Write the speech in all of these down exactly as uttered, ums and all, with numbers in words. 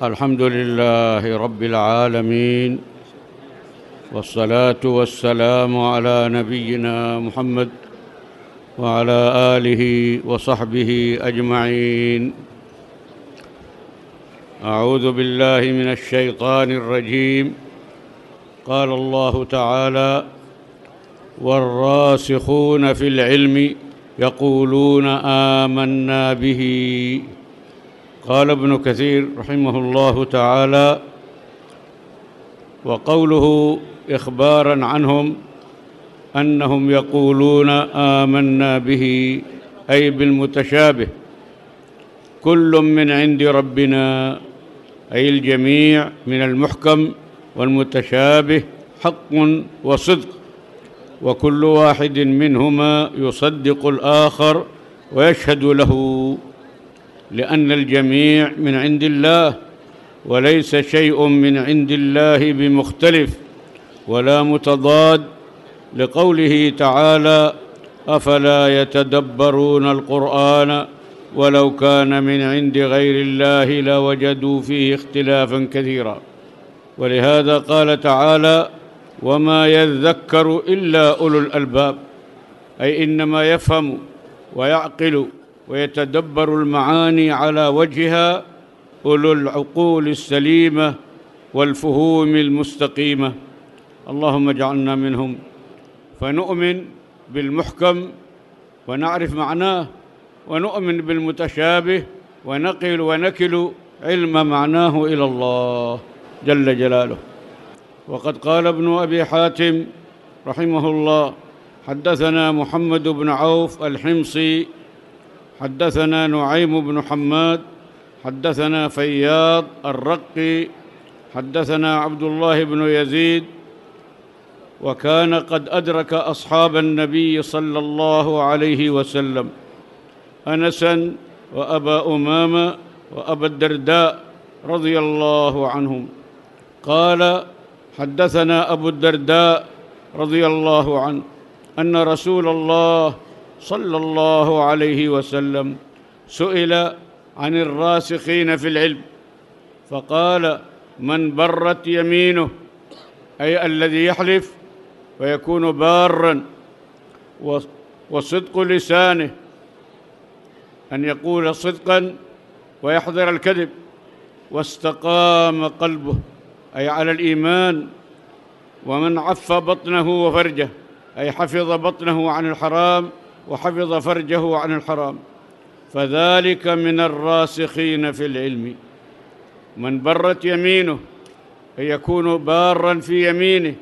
الحمد لله رب العالمين، والصلاة والسلام على نبينا محمد وعلى آله وصحبه أجمعين. أعوذ بالله من الشيطان الرجيم. قال الله تعالى: والراسخون في العلم يقولون آمنا به. قال ابن كثير رحمه الله تعالى: وقوله إخباراً عنهم أنهم يقولون آمنا به، أي بالمتشابه، كل من عند ربنا، أي الجميع من المحكم والمتشابه حق وصدق، وكل واحد منهما يصدق الآخر ويشهد له، لأن الجميع من عند الله، وليس شيء من عند الله بمختلف ولا متضاد، لقوله تعالى: أفلا يتدبرون القرآن ولو كان من عند غير الله لوجدوا فيه اختلافا كثيرا. ولهذا قال تعالى: وما يذكر إلا أولو الألباب، أي إنما يفهم ويعقل ويتدبر المعاني على وجهها أولو العقول السليمة والفهوم المستقيمة. اللهم اجعلنا منهم، فنؤمن بالمحكم ونعرف معناه، ونؤمن بالمتشابه ونقل ونكل علم معناه إلى الله جل جلاله. وقد قال ابن أبي حاتم رحمه الله: حدثنا محمد بن عوف الحمصي، حدثنا نعيم بن حماد، حدثنا فياض الرقي، حدثنا عبد الله بن يزيد، وكان قد أدرك أصحاب النبي صلى الله عليه وسلم أنسا وأبا أمامة وأبا الدرداء رضي الله عنهم. قال: حدثنا أبو الدرداء رضي الله عنه أن رسول الله صلى الله عليه وسلم سئل عن الراسخين في العلم فقال: من برت يمينه، أي الذي يحلف ويكون باراً، وصدق لسانه، أن يقول صدقاً ويحذر الكذب، واستقام قلبه، أي على الإيمان، ومن عف بطنه وفرجه، أي حفظ بطنه عن الحرام وحفظ فرجه عن الحرام، فذلك من الراسخين في العلم. من برت يمينه، أي يكون باراً في يمينه،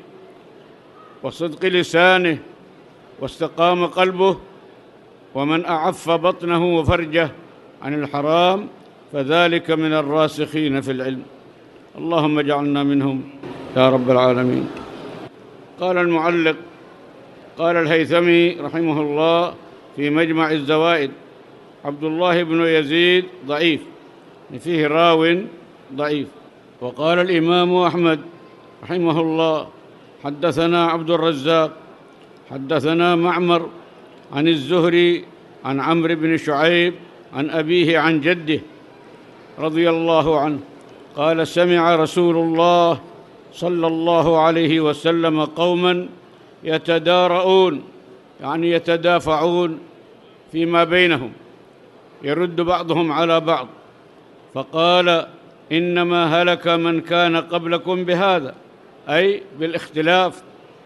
وصدق لسانه، واستقام قلبه، ومن أعف بطنه وفرجه عن الحرام، فذلك من الراسخين في العلم. اللهم اجعلنا منهم يا رب العالمين. قال المعلق: قال الهيثمي رحمه الله في مجمع الزوائد: عبد الله بن يزيد ضعيف، فيه راو ضعيف. وقال الإمام أحمد رحمه الله: حدثنا عبد الرزاق، حدثنا معمر عن الزهري عن عمرو بن شعيب عن أبيه عن جده رضي الله عنه قال: سمع رسول الله صلى الله عليه وسلم قوما يتدارؤون، يعني يتدافعون فيما بينهم، يرد بعضهم على بعض، فقال: إنما هلك من كان قبلكم بهذا، أي بالاختلاف،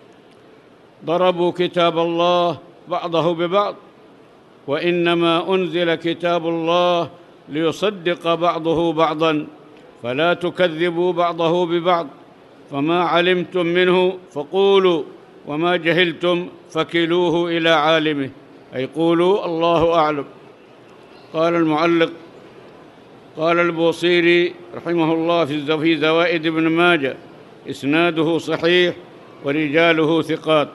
ضربوا كتاب الله بعضه ببعض، وإنما أنزل كتاب الله ليصدق بعضه بعضا، فلا تكذبوا بعضه ببعض، فما علمتم منه فقولوا، وما جهلتم فكلوه إلى عالمه، أي قولوا الله أعلم. قال المعلق: قال البوصيري رحمه الله في زوائد ابن ماجه: إسناده صحيح ورجاله ثقات.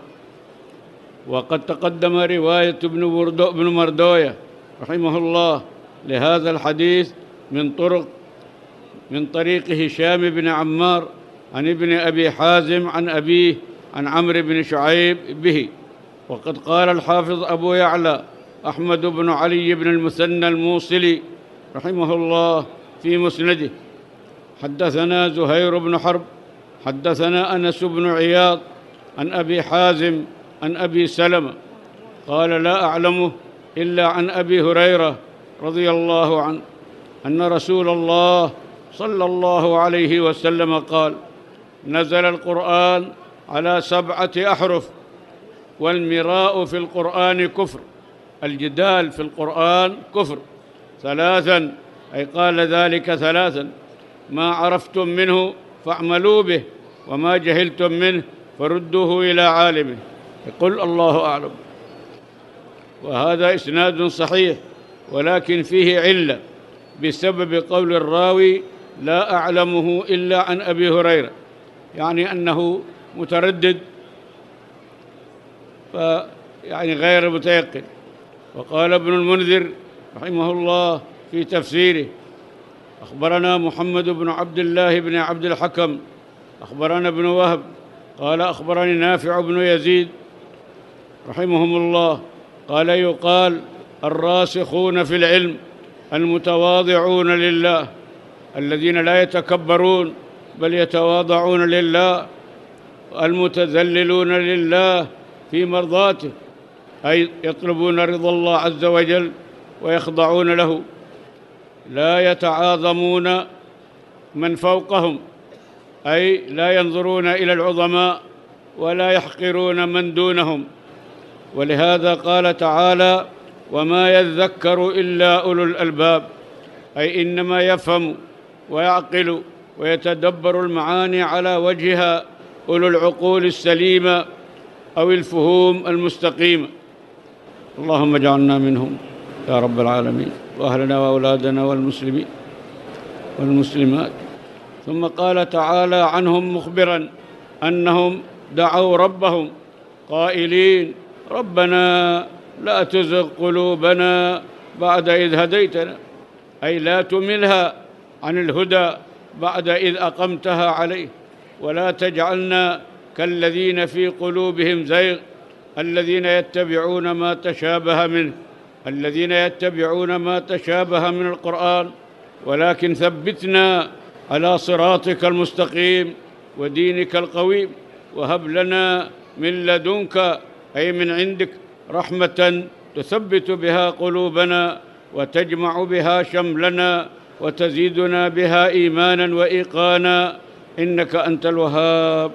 وقد تقدم رواية ابن مردوية رحمه الله لهذا الحديث من طرق من طريق هشام بن عمار عن ابن أبي حازم عن أبيه عن عمرو بن شعيب به. وقد قال الحافظ أبو يعلى أحمد بن علي بن المثنى الموصلي رحمه الله في مسنده: حدثنا زهير بن حرب حدثنا أنس بن عياض عن أبي حازم عن أبي سلمة قال لا أعلمه إلا عن أبي هريرة رضي الله عنه أن رسول الله صلى الله عليه وسلم قال نزل القرآن على سبعة أحرف والمراء في القرآن كفر، الجدال في القرآن كفر، ثلاثا أي قال ذلك ثلاثا: ما عرفتم منه فاعملوا به، وما جهلتم منه فردوه إلى عالمه. يقول الله أعلم. وهذا إسناد صحيح، ولكن فيه علة بسبب قول الراوي لا أعلمه إلا عن أبي هريرة، يعني أنه متردد، فيعني غير متيقن. وقال ابن المنذر رحمه الله في تفسيره: أخبرنا محمد بن عبد الله بن عبد الحكم أخبرنا ابن وهب قال أخبرني نافع بن يزيد رحمهم الله قال يقال الراسخون في العلم المتواضعون لله، الذين لا يتكبرون بل يتواضعون لله، المتذللون لله في مرضاته، أي يطلبون رضا الله عز وجل ويخضعون له، لا يتعاظمون من فوقهم، أي لا ينظرون إلى العظماء ولا يحقرون من دونهم. ولهذا قال تعالى: وما يذكر إلا أولو الألباب، أي إنما يفهم ويعقل ويتدبر المعاني على وجهها أولو العقول السليمة أو الفهوم المستقيمة. اللهم اجعلنا منهم يا رب العالمين، وأهلنا وأولادنا والمسلمين والمسلمات. ثم قال تعالى عنهم مخبرا أنهم دعوا ربهم قائلين: ربنا لا تزغ قلوبنا بعد إذ هديتنا، أي لا تملها عن الهدى بعد إذ أقمتها عليه، ولا تجعلنا كالذين في قلوبهم زيغ الذين يتبعون ما تشابه منه الذين يتبعون ما تشابه من القرآن، ولكن ثبتنا على صراطك المستقيم ودينك القويم، وهب لنا من لدنك أي من عندك رحمة تثبت بها قلوبنا وتجمع بها شملنا وتزيدنا بها إيمانا وإيقانا، إنك أنت الوهاب.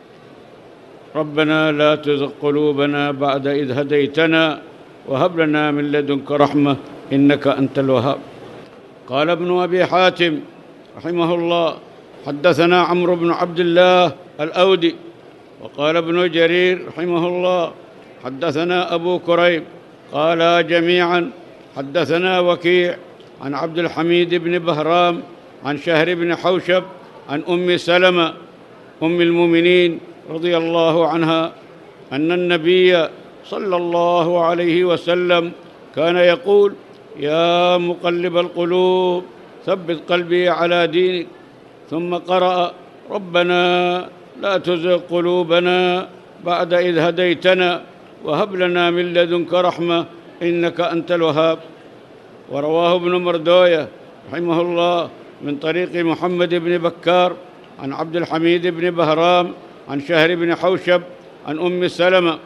ربنا لا تزغ قلوبنا بعد إذ هديتنا وهب لنا من لدنك رحمة إنك أنت الوهاب. قال ابن أبي حاتم رحمه الله: حدثنا عمرو بن عبد الله الأودي. وقال ابن جرير رحمه الله: حدثنا أبو كريب. قال جميعا: حدثنا وكيع عن عبد الحميد بن بهرام عن شهر بن حوشب عن أم سلمة أم المؤمنين رضي الله عنها أن النبي صلى الله عليه وسلم كان يقول: يا مقلب القلوب ثبت قلبي على دينك. ثم قرأ: ربنا لا تزغ قلوبنا بعد إذ هديتنا وهب لنا من لدنك رحمة إنك أنت الوهاب. ورواه ابن مردوية رحمه الله من طريق محمد بن بكار عن عبد الحميد بن بهرام عن شهر بن حوشب عن أم سلمة،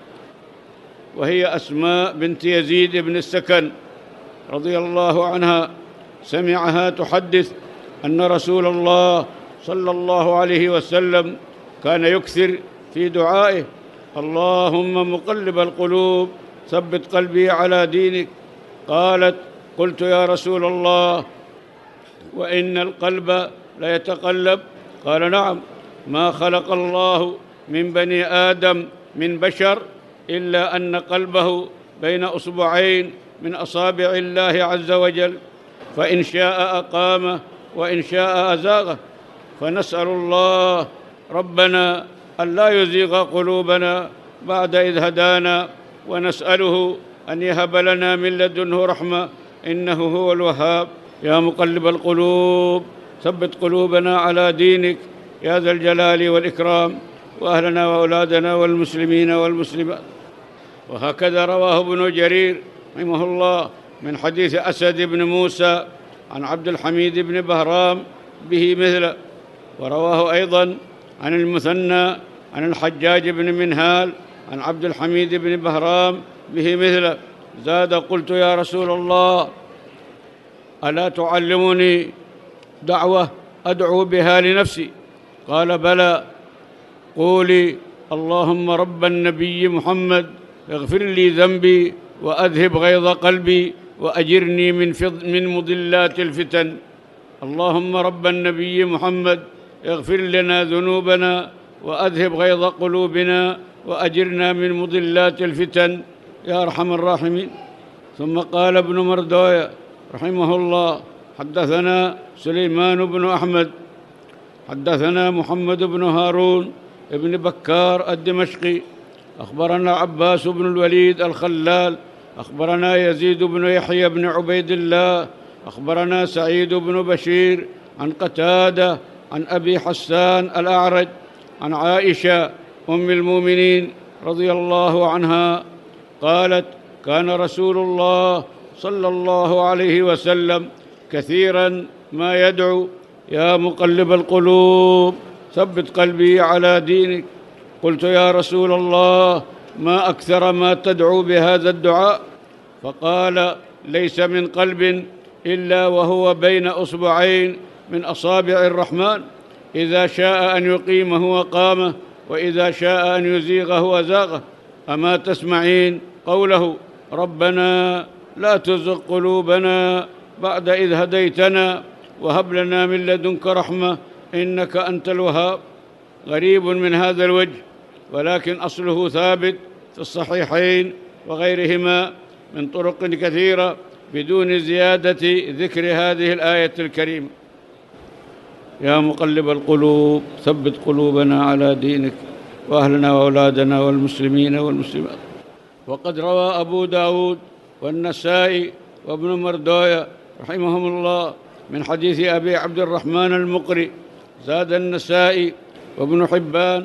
وهي أسماء بنت يزيد بن السكن رضي الله عنها، سمعها تحدث أن رسول الله صلى الله عليه وسلم كان يكثر في دعائه: اللهم مقلب القلوب ثبت قلبي على دينك. قالت: قلت يا رسول الله وإن القلب ليتقلب؟ قال: نعم، ما خلق الله من بني آدم من بشر إلا أن قلبه بين أصبعين من أصابع الله عز وجل، فإن شاء أقامه وإن شاء أزاغه. فنسأل الله ربنا ألا يزيغ قلوبنا بعد إذ هدانا، ونسأله أن يهب لنا من لدنه رحمة إنه هو الوهاب. يا مقلب القلوب ثبت قلوبنا على دينك يا ذا الجلال والإكرام، وأهلنا وأولادنا والمسلمين والمسلمات. وهكذا رواه ابن جرير رحمه الله من حديث أسد بن موسى عن عبد الحميد بن بهرام به مثله. ورواه أيضا عن المثنى عن الحجاج بن منهال عن عبد الحميد بن بهرام به مثله. زاد: قلت يا رسول الله ألا تعلمني دعوة أدعو بها لنفسي؟ قال: بلى، قولي: اللهم رب النبي محمد اغفر لي ذنبي وأذهب غيظ قلبي وأجرني من, من مضلات الفتن. اللهم رب النبي محمد اغفر لنا ذنوبنا وأذهب غيظ قلوبنا وأجرنا من مضلات الفتن يا أرحم الراحمين. ثم قال ابن مردوية رحمه الله: حدثنا سليمان بن أحمد حدثنا محمد بن هارون ابن بكار الدمشقي أخبرنا عباس بن الوليد الخلال أخبرنا يزيد بن يحيى بن عبيد الله أخبرنا سعيد بن بشير عن قتادة عن أبي حسان الأعرج عن عائشة أم المؤمنين رضي الله عنها قالت: كان رسول الله صلى الله عليه وسلم كثيرا ما يدعو: يا مقلب القلوب ثبت قلبي على دينك. قلت: يا رسول الله ما أكثر ما تدعو بهذا الدعاء؟ فقال: ليس من قلب إلا وهو بين أصبعين من أصابع الرحمن، إذا شاء أن يقيمه وقامه، وإذا شاء أن يزيغه وزاغه. أما تسمعين قوله: ربنا لا تزغ قلوبنا بعد إذ هديتنا وهب لنا من لدنك رحمة إنك أنت الوهاب. غريب من هذا الوجه، ولكن أصله ثابت في الصحيحين وغيرهما من طرق كثيرة بدون زيادة ذكر هذه الآية الكريمة: يا مقلب القلوب ثبت قلوبنا على دينك وأهلنا وأولادنا والمسلمين والمسلمات. وقد روى أبو داود والنسائي وابن مردوية رحمهم الله من حديث أبي عبد الرحمن المقري. زاد النسائي وابن حبان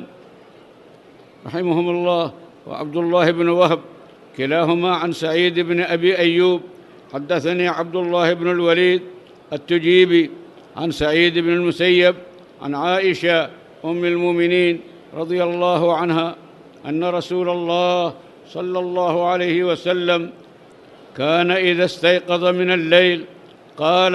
رحمهم الله وعبد الله بن وهب كلاهما عن سعيد بن أبي أيوب: حدثني عبد الله بن الوليد التجيبي عن سعيد بن المسيب عن عائشة أم المؤمنين رضي الله عنها أن رسول الله صلى الله عليه وسلم كان إذا استيقظ من الليل قال: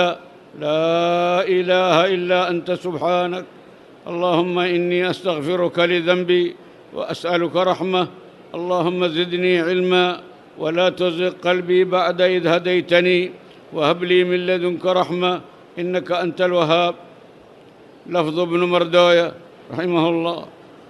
لا إله إلا أنت سبحانك، اللهم إني أستغفرك لذنبي وأسألك رحمة، اللهم زدني علما ولا تزغ قلبي بعد إذ هديتني وهب لي من لدنك رحمة إنك أنت الوهاب. لفظ ابن مردوية رحمه الله.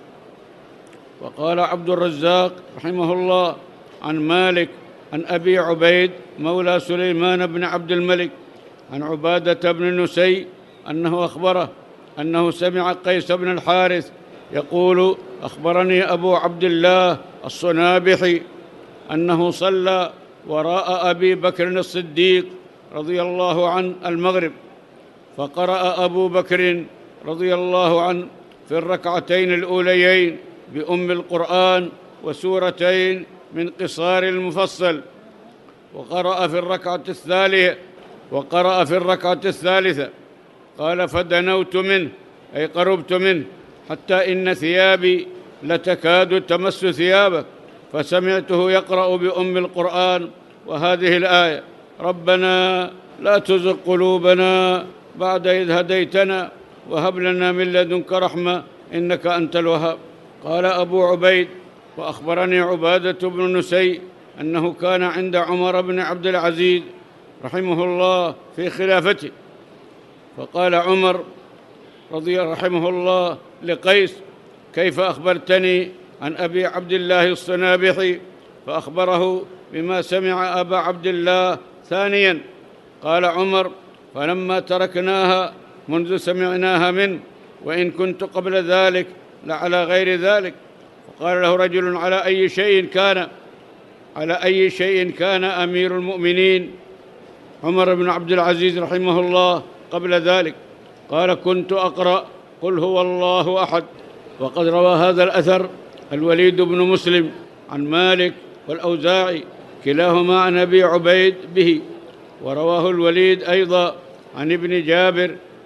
وقال عبد الرزاق رحمه الله عن مالك عن أبي عبيد مولى سليمان بن عبد الملك عن عبادة بن نسي أنه أخبره أنه سمع قيس بن الحارث يقول: أخبرني أبو عبد الله الصنابحي أنه صلى وراء أبي بكر الصديق رضي الله عنه المغرب، فقرأ أبو بكر رضي الله عنه في الركعتين الأوليين بأم القرآن وسورتين من قصار المفصل، وقرأ في الركعة الثالثة وقرأ في الركعة الثالثة قال: فدنوت منه أي قربت منه حتى إن ثيابي لتكاد تمس ثيابك، فسمعته يقرأ بأم القرآن وهذه الآية: ربنا لا تزغ قلوبنا بعد إذ هديتنا وهب لنا من لدنك رحمة إنك أنت الوهاب. قال أبو عبيد: وأخبرني عبادة بن نسي أنه كان عند عمر بن عبد العزيز رحمه الله في خلافته، فقال عمر رضي رحمه الله لقيس: كيف أخبرتني عن أبي عبد الله الصنابحي؟ فأخبره بما سمع أبا عبد الله ثانيا. قال عمر: فلما تركناها منذ سمعناها منه، وإن كنت قبل ذلك لعلى غير ذلك. فقال له رجل: على أي شيء كان على أي شيء كان أمير المؤمنين عمر بن عبد العزيز رحمه الله قبل ذلك؟ قال: كنت أقرأ قل هو الله أحد. وقد روى هذا الأثر الوليد بن مسلم عن مالك والأوزاعي كلاهما عن أبي عبيد به، ورواه الوليد أيضا عن ابن جابر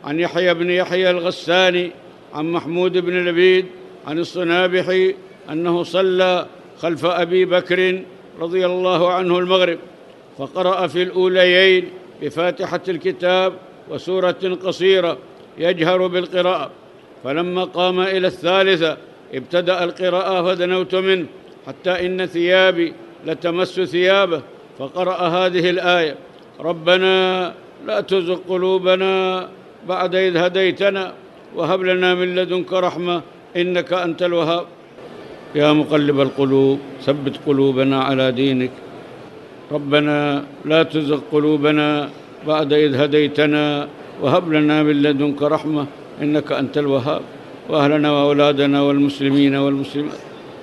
عن يحيى بن يحيى الغساني عن محمود بن لبيد عن الصنابحي أنه صلى خلف أبي بكر رضي الله عنه المغرب، فقرأ في الأوليين بفاتحة الكتاب وسورة قصيرة يجهر بالقراءة، فلما قام إلى الثالثة ابتدأ القراءة فدنوت منه حتى إن ثيابي لتمس ثيابه، فقرأ هذه الآية: ربنا لا تزغ قلوبنا بعد إذ هديتنا وهب لنا من لدنك رحمة إنك أنت الوهاب. يا مقلب القلوب ثبت قلوبنا على دينك. ربنا لا تزغ قلوبنا بعد إذ هديتنا وهب لنا من لدنك رحمة إنك أنت الوهاب، وأهلنا وأولادنا والمسلمين والمسلمات.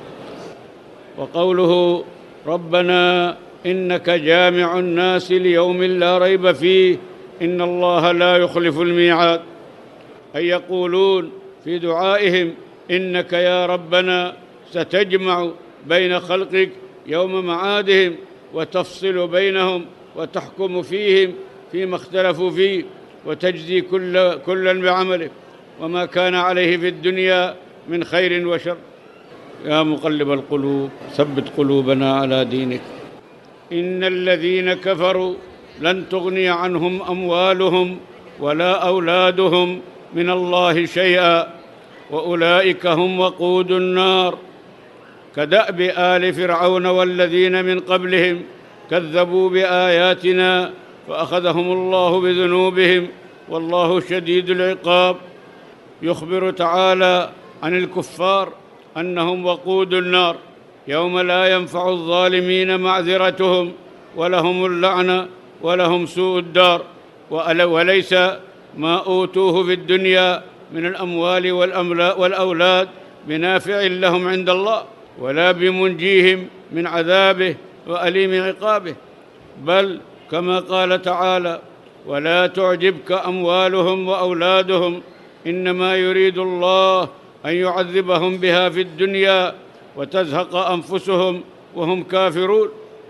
وقوله: ربنا إنك جامع الناس ليوم لا ريب فيه إن الله لا يخلف الميعاد، أي يقولون في دعائهم: إنك يا ربنا ستجمع بين خلقك يوم معادهم وتفصل بينهم وتحكم فيهم فيما اختلفوا فيه وتجزي كل كلا بعمله وما كان عليه في الدنيا من خير وشر. يا مقلب القلوب ثبت قلوبنا على دينك. إن الذين كفروا لن تغني عنهم أموالهم ولا أولادهم من الله شيئا وأولئك هم وقود النار، كدأب آل فرعون والذين من قبلهم كذبوا بآياتنا فأخذهم الله بذنوبهم والله شديد العقاب. يخبر تعالى عن الكفار أنهم وقود النار يوم لا ينفع الظالمين معذرتهم ولهم اللعنة ولهم سوء الدار، وليس ما أوتوه في الدنيا من الأموال والأولاد بنافع لهم عند الله ولا بمنجيهم من عذابه وأليم عقابه، بل كما قال تعالى: ولا تعجبك أموالهم وأولادهم إنما يريد الله أن يعذبهم بها في الدنيا وتزهق أنفسهم وهم كافرون.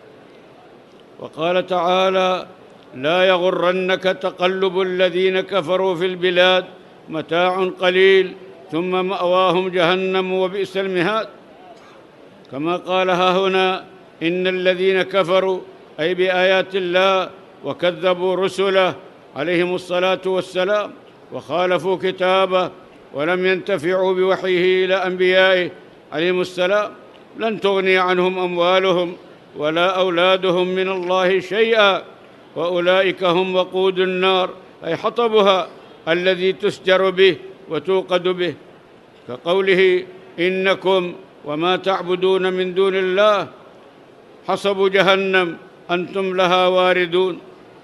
وقال تعالى: لا يغرنك تقلب الذين كفروا في البلاد متاع قليل ثم مأواهم جهنم وبئس المهاد. كما قال ها هنا: إن الذين كفروا أي بآيات الله وكذبوا رسله عليهم الصلاة والسلام وخالفوا كتابه ولم ينتفعوا بوحيه إلى أنبيائه عليهم السلام لن تغني عنهم أموالهم ولا أولادهم من الله شيئا وأولئك هم وقود النار أي حطبها الذي تسجر به وتوقد به، كقوله: إنكم وما تعبدون من دون الله حصب جهنم أنتم لها واردون.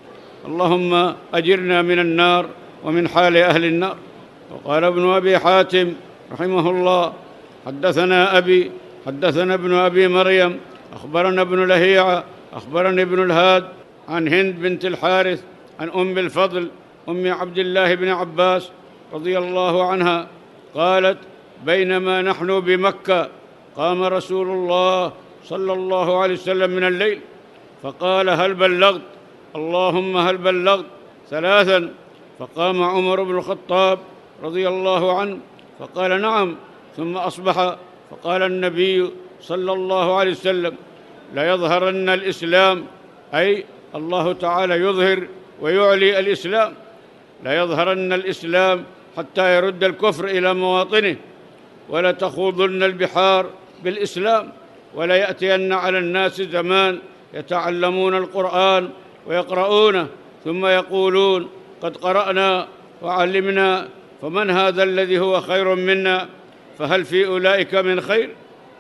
اللهم أجرنا من النار ومن حال أهل النار. وقال ابن أبي حاتم رحمه الله: حدثنا أبي حدثنا ابن أبي مريم أخبرنا ابن لهيعة أخبرني ابن الهاد عن هند بنت الحارث عن أم الفضل أم عبد الله بن عباس رضي الله عنها قالت: بينما نحن بمكة قام رسول الله صلى الله عليه وسلم من الليل فقال: هل بلغت؟ اللهم هل بلغت؟ ثلاثا. فقام عمر بن الخطاب رضي الله عنه فقال: نعم. ثم أصبح فقال النبي صلى الله عليه وسلم: ليظهرن الإسلام، أي الله تعالى يظهر ويعلي الإسلام، ليظهرن الإسلام حتى يرد الكفر إلى مواطنه، ولتخوضن البحار بالإسلام، ولا يأتين على الناس زمان يتعلمون القرآن ويقرؤونه ثم يقولون: قد قرأنا وعلمنا، فمن هذا الذي هو خير منا؟ فهل في أولئك من خير؟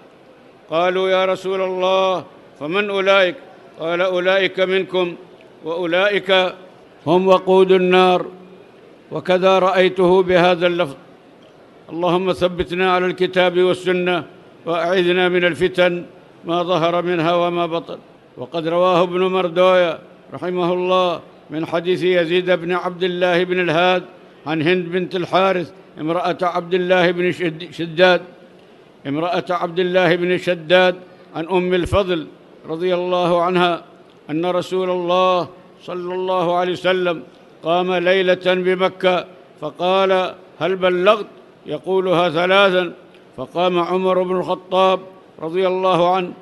قالوا: يا رسول الله فمن أولئك؟ قال: أولئك منكم وأولئك هم وقود النار. وكذا رأيته بهذا اللفظ. اللهم ثبتنا على الكتاب والسنة وأعذنا من الفتن ما ظهر منها وما بطن. وقد رواه ابن مردوية رحمه الله من حديث يزيد بن عبد الله بن الهاد عن هند بنت الحارث امرأة عبد الله بن شداد امرأة عبد الله بن شداد عن أم الفضل رضي الله عنها أن رسول الله صلى الله عليه وسلم قام ليلة بمكة فقال: هل بلغت؟ يقولها ثلاثا. فقام عمر بن الخطاب رضي الله عنه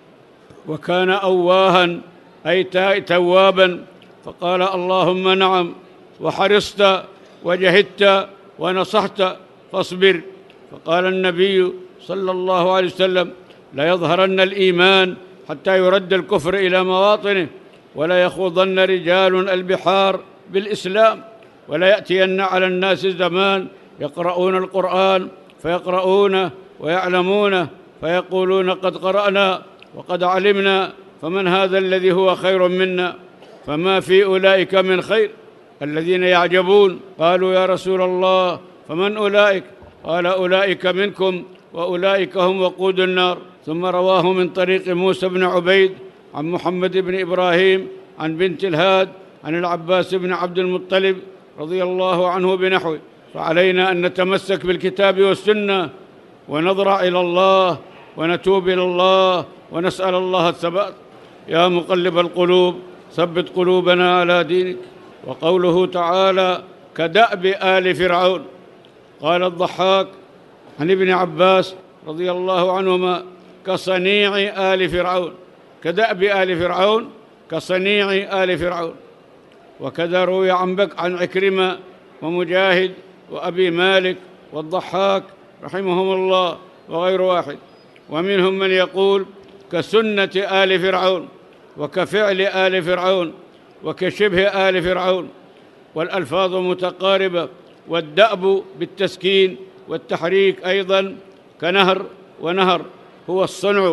وكان أواها أي توابا، فقال: اللهم نعم، وحرصت وجهدت ونصحت فاصبر. فقال النبي صلى الله عليه وسلم: لا يظهرن الإيمان حتى يرد الكفر إلى مواطنه، ولا يخوضن رجال البحار بالإسلام، ولا يأتين على الناس زمان يقرؤون القرآن فيقرؤونه ويعلمونه فيقولون: قد قرأنا وقد علمنا، فمن هذا الذي هو خير منا؟ فما في أولئك من خير الذين يعجبون. قالوا: يا رسول الله فمن أولئك؟ قال: أولئك منكم وأولئك هم وقود النار. ثم رواه من طريق موسى بن عبيد عن محمد بن إبراهيم عن بنت الهاد عن العباس بن عبد المطلب رضي الله عنه بنحوه. فعلينا أن نتمسك بالكتاب والسنة ونضرع إلى الله ونتوب إلى الله ونسأل الله الثبات. يا مقلب القلوب ثبت قلوبنا على دينك. وقوله تعالى: كدأب آل فرعون. قال الضحاك عن ابن عباس رضي الله عنهما: كصنيع آل فرعون. كدأب آل فرعون كصنيع آل فرعون. وكذا روي عن بك عن عكرمة ومجاهد وأبي مالك والضحاك رحمهم الله وغير واحد. ومنهم من يقول: كسنة آل فرعون، وكفعل آل فرعون، وكشبه آل فرعون، والألفاظ متقاربة. والدأب بالتسكين والتحريك أيضا كنهر ونهر هو الصنع.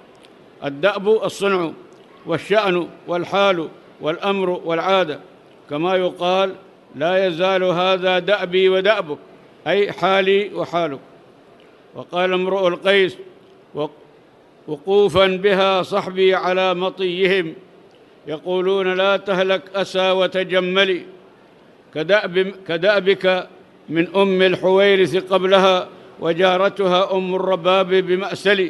الدأب الصنع، والشأن والحال والأمر والعادة، كما يقال: لا يزال هذا دأبي ودأبك، أي حالي وحالك. وقال امرؤ القيس: وقوفا بها صحبي على مطيهم، يقولون: لا تهلك أسى وتجملي، كدأب كدأبك من أم الحويرث قبلها، وجارتها أم الرباب بمأسل.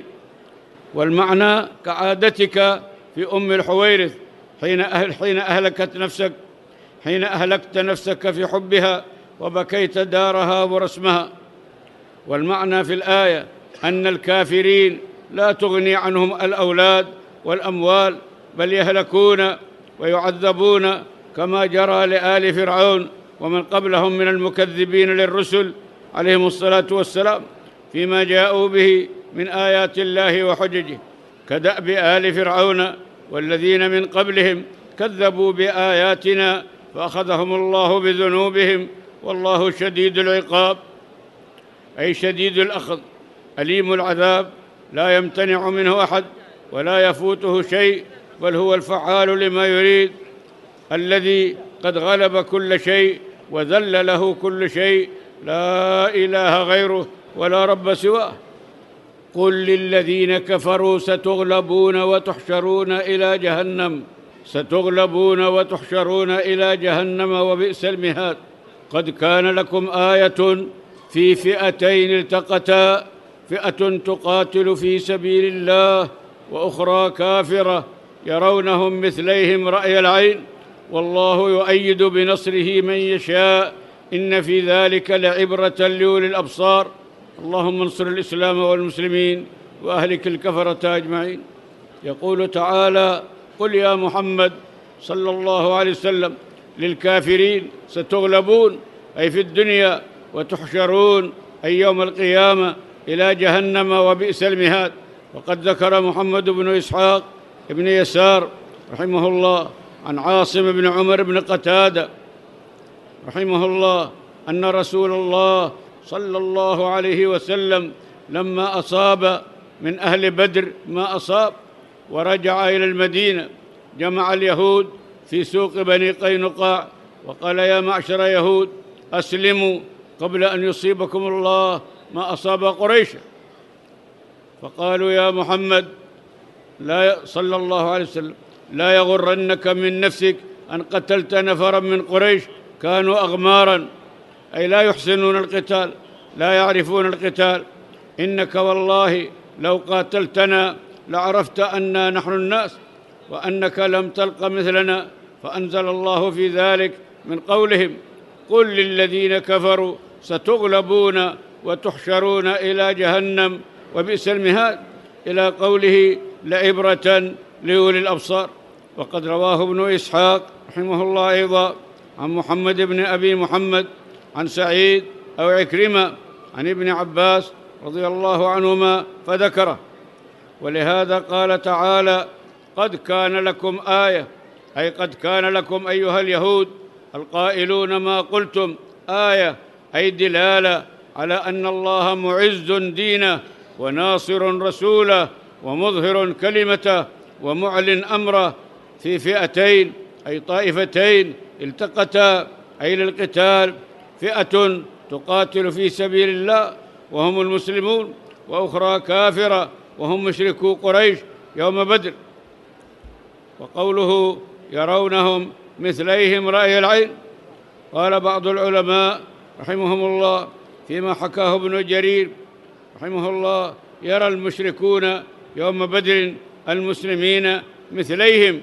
والمعنى: كعادتك في أم الحويرث حين أهل حين أهلكت نفسك حين أهلكت نفسك في حبها وبكيت دارها ورسمها. والمعنى في الآية أن الكافرين لا تغني عنهم الأولاد والأموال، بل يهلكون ويعذبون كما جرى لآل فرعون ومن قبلهم من المكذبين للرسل عليهم الصلاة والسلام فيما جاءوا به من آيات الله وحججه، كدأب آل فرعون والذين من قبلهم كذبوا بآياتنا فأخذهم الله بذنوبهم، والله شديد العقاب، أي شديد الأخذ، أليم العذاب، لا يمتنع منه أحد ولا يفوته شيء، بل هو الفعال لما يريد، الذي قد غلب كل شيء وذل له كل شيء، لا إله غيره ولا رب سواه. قل للذين كفروا ستغلبون وتحشرون إلى جهنم ستغلبون وتحشرون إلى جهنم وبئس المهاد. قد كان لكم آية في فئتين التقتا، فئة تقاتل في سبيل الله وأخرى كافرة يرونهم مثليهم رأي العين، والله يؤيد بنصره من يشاء، إن في ذلك لعبرة لأولي الأبصار. اللهم انصر الإسلام والمسلمين وأهلك الكفرة أجمعين. يقول تعالى: قل يا محمد صلى الله عليه وسلم للكافرين: ستغلبون أي في الدنيا، وتحشرون أي يوم القيامة إلى جهنم وبئس المهاد. وقد ذكر محمد بن إسحاق بن يسار رحمه الله عن عاصم بن عمر بن قتادة رحمه الله أن رسول الله صلى الله عليه وسلم لما أصاب من أهل بدر ما أصاب ورجع إلى المدينة جمع اليهود في سوق بني قينقاع وقال: يا معشر يهود أسلموا قبل أن يصيبكم الله ما أصاب قريشا. فقالوا: يا محمد لا صلى الله عليه وسلم لا يغرنك من نفسك أن قتلت نفرا من قريش كانوا أغمارا، أي لا يحسنون القتال، لا يعرفون القتال، إنك والله لو قاتلتنا لعرفت أننا نحن الناس وأنك لم تلق مثلنا. فأنزل الله في ذلك من قولهم: قل للذين كفروا ستغلبون وتحشرون إلى جهنم وبئس المهاد، إلى قوله لعبرة لأولي الأبصار. وقد رواه ابن إسحاق رحمه الله أيضا عن محمد بن أبي محمد عن سعيد أو عكرمة عن ابن عباس رضي الله عنهما فذكره. ولهذا قال تعالى: قد كان لكم آية، أي قد كان لكم أيها اليهود القائلون ما قلتم آية، أي دلالة على أن الله معز دينه وناصر رسوله ومظهر كلمته ومعلن أمره في فئتين، أي طائفتين التقتا، أي للقتال: فئة تقاتل في سبيل الله وهم المسلمون، وأخرى كافرة وهم مشركو قريش يوم بدر. وقوله يرونهم مثليهم رأي العين، قال بعض العلماء رحمهم الله فيما حكاه ابن جرير رحمه الله: يرى المشركون يوم بدر المسلمين مثليهم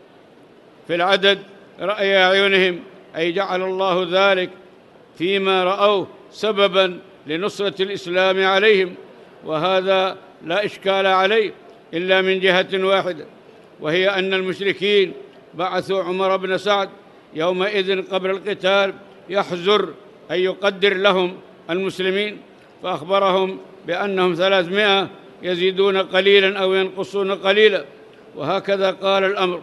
في العدد رأي أعينهم، أي جعل الله ذلك فيما رأوه سبباً لنصرة الإسلام عليهم. وهذا لا إشكال عليه إلا من جهة واحدة، وهي أن المشركين بعثوا عمر بن سعد يومئذ قبل القتال يحزر أن يقدر لهم المسلمين، فأخبرهم بأنهم ثلاثمائة يزيدون قليلاً أو ينقصون قليلاً، وهكذا قال الأمر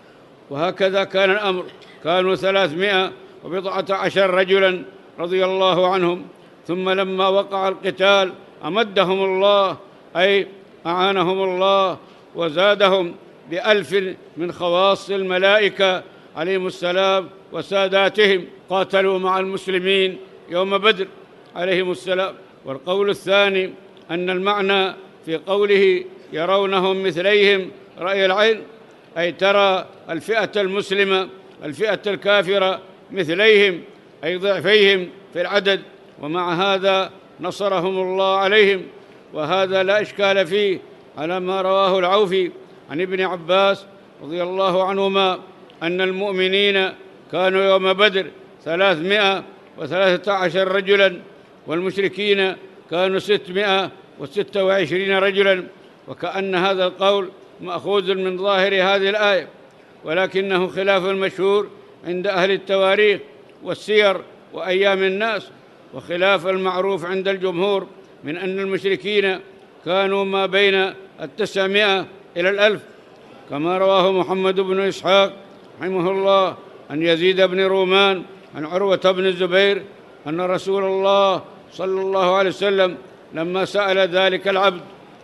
وهكذا كان الأمر. كانوا ثلاثمائة وبضعة عشر رجلاً رضي الله عنهم، ثم لما وقع القتال أمدهم الله، أي أعانهم الله وزادهم بألف من خواص الملائكة عليهم السلام وساداتهم، قاتلوا مع المسلمين يوم بدر عليهم السلام. والقول الثاني أن المعنى في قوله يرونهم مثليهم رأي العين، أي ترى الفئة المسلمة الفئة الكافرة مثليهم، أي ضعفيهم في العدد، ومع هذا نصرهم الله عليهم. وهذا لا إشكال فيه على ما رواه العوفي عن ابن عباس رضي الله عنهما أن المؤمنين كانوا يوم بدر ثلاثمائة وثلاثة عشر رجلاً، والمشركين كانوا ستمائة وستة وعشرين رجلاً، وكأن هذا القول مأخوذ من ظاهر هذه الآية، ولكنه خلاف المشهور عند أهل التواريخ والسير وأيام الناس، وخلاف المعروف عند الجمهور من أن المشركين كانوا ما بين التسعمائة إلى الألف، كما رواه محمد بن إسحاق رحمه الله عن يزيد بن رومان عن عروة بن الزبير أن رسول الله صلى الله عليه وسلم لما سأل ذلك العبد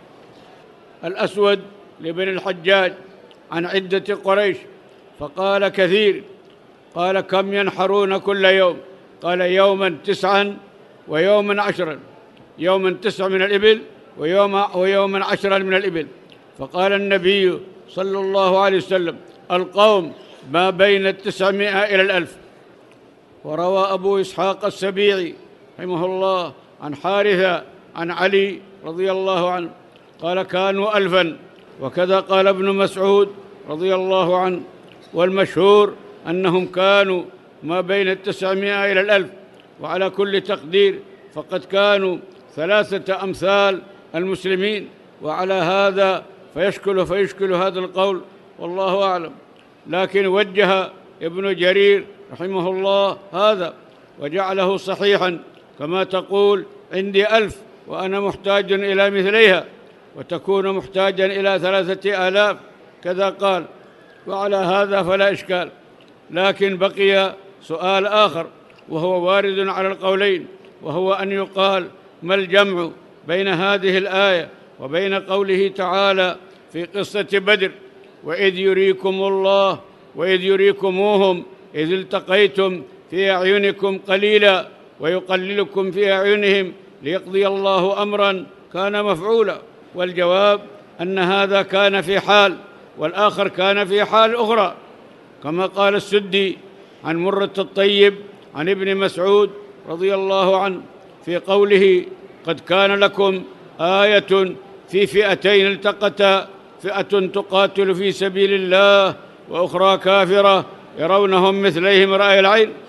الأسود لابن الحجاج عن عدة قريش فقال كثير، قال كم ينحرون كل يوم؟ قال يوما تسعا ويوما عشرا، يوما تسع من الإبل ويوم ويوما عشرا من الإبل. فقال النبي صلى الله عليه وسلم القوم ما بين التسعمائة إلى الألف. وروى أبو إسحاق السبيعي رحمه الله عن حارثة عن علي رضي الله عنه قال كانوا ألفا، وكذا قال ابن مسعود رضي الله عنه. والمشهور أنهم كانوا ما بين التسعمائة إلى الألف، وعلى كل تقدير فقد كانوا ثلاثة أمثال المسلمين، وعلى هذا فيشكل فيشكل هذا القول والله أعلم. لكن وجه ابن جرير رحمه الله هذا وجعله صحيحا، كما تقول عندي ألف وأنا محتاج إلى مثليها، وتكون محتاجا إلى ثلاثة آلاف كذا قال، وعلى هذا فلا إشكال. لكن بقي سؤال آخر وهو وارد على القولين، وهو أن يقال ما الجمع بين هذه الآية وبين قوله تعالى في قصة بدر وإذ يريكم الله وإذ يريكموهم إذ التقيتم في أعينكم قليلا ويقللكم في أعينهم ليقضي الله أمرا كان مفعولا. والجواب أن هذا كان في حال والآخر كان في حال أخرى، كما قال السدي عن مرة الطيب عن ابن مسعود رضي الله عنه في قوله قد كان لكم آية في فئتين التقتا، فئة تقاتل في سبيل الله وأخرى كافرة يرونهم مثليهم رأي العين.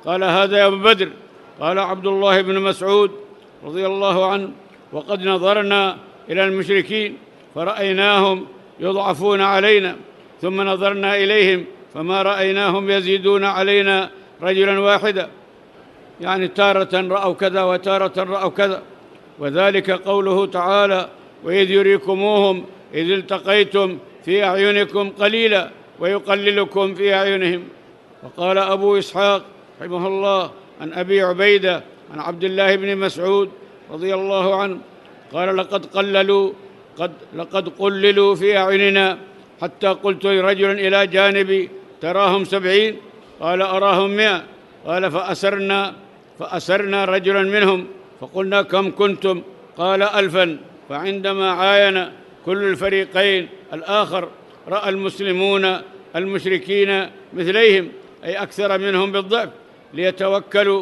قال: هذا يوم بدر. قال عبد الله بن مسعود رضي الله عنه: وقد نظرنا إلى المشركين فرأيناهم يضعفون علينا، ثم نظرنا إليهم فما رأيناهم يزيدون علينا رجلا واحدا، يعني تارة رأوا كذا وتارة رأوا كذا. وذلك قوله تعالى: وإذ يريكموهم إذ التقيتم في أعينكم قليلا ويقللكم في أعينهم. وقال أبو إسحاق رحمه الله عن أبي عبيدة عن عبد الله بن مسعود رضي الله عنه قال: لقد قللوا قد لقد قللوا في أعيننا حتى قلت لرجل إلى جانبي: تراهم سبعين؟ قال: أراهم مئة. قال: فأسرنا فأسرنا رجلا منهم فقلنا: كم كنتم؟ قال: ألفا. فعندما عاين كل الفريقين الآخر رأى المسلمون المشركين مثليهم، أي أكثر منهم بالضعف، ليتوكلوا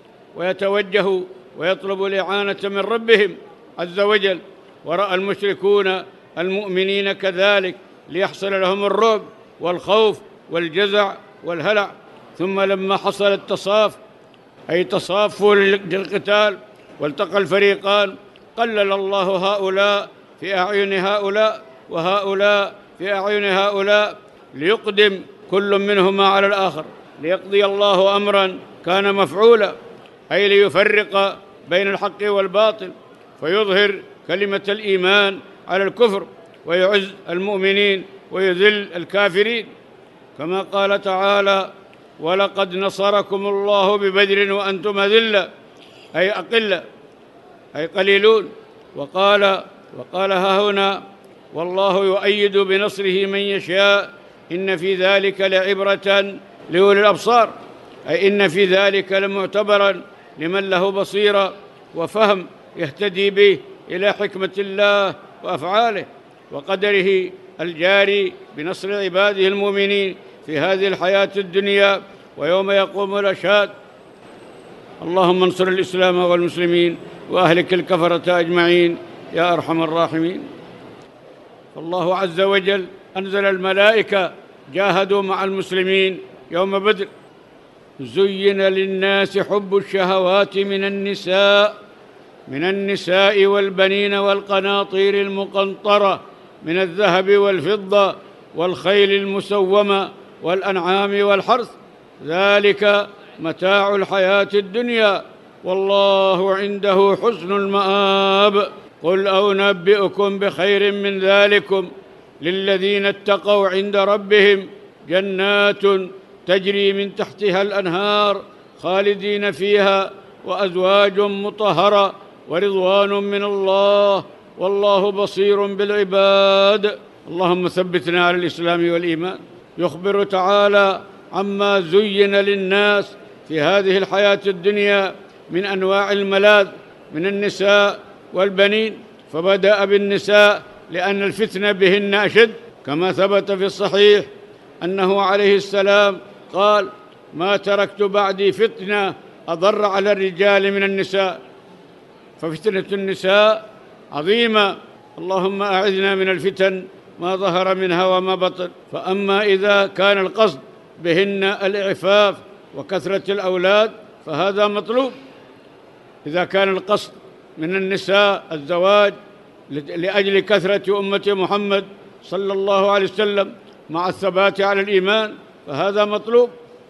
ويتوجهوا ويطلبوا الإعانة من ربهم عز وجل، ورأى المشركون المؤمنين كذلك ليحصل لهم الرعب والخوف والجزع والهلع. ثم لما حصل التصاف، أي تصافوا للقتال والتقى الفريقان، قلل الله هؤلاء في أعين هؤلاء وهؤلاء في أعين هؤلاء، ليقدم كل منهما على الآخر، ليقضي الله أمرا كان مفعولا، أي ليفرق بين الحق والباطل، فيظهر كلمة الإيمان على الكفر، ويعز المؤمنين ويذل الكافرين، كما قال تعالى: ولقد نصركم الله ببدر وأنتم أذلة، أي أقلة، أي قليلون. وقال وقال ها هنا: والله يؤيد بنصره من يشاء إن في ذلك لعبرة لأولي الأبصار، أي إن في ذلك لمعتبرا لمن له بصيرة وفهم يهتدي به إلى حكمة الله وأفعاله وقدره الجاري بنصر عباده المؤمنين في هذه الحياة الدنيا ويوم يقوم الأشهاد. اللهم انصر الإسلام والمسلمين وأهلك الكفرة أجمعين يا أرحم الراحمين. فالله عز وجل أنزل الملائكة جاهدوا مع المسلمين يوم بدر: زين للناس حب الشهوات من النساء من النساء والبنين والقناطير المقنطرة من الذهب والفضة والخيل المسومة والأنعام والحرث، ذلك متاع الحياة الدنيا والله عنده حسن المآب. قل أنبئكم بخير من ذلكم للذين اتقوا عند ربهم جنات تجري من تحتها الأنهار خالدين فيها وأزواج مطهرة ورضوان من الله والله بصير بالعباد. اللهم ثبتنا على الإسلام والإيمان. يخبر تعالى عما زين للناس في هذه الحياة الدنيا من أنواع الملاذ من النساء والبنين، فبدأ بالنساء لأن الفتنة بهن أشد، كما ثبت في الصحيح أنه عليه السلام قال: ما تركت بعدي فتنة أضر على الرجال من النساء. ففتنة النساء عظيمة، اللهم أعذنا من الفتن ما ظهر منها وما بطن. فأما إذا كان القصد بهن الإعفاف وكثرة الأولاد فهذا مطلوب. إذا كان القصد من النساء الزواج لأجل كثرة أمة محمد صلى الله عليه وسلم مع الثبات على الإيمان فهذا مطلوب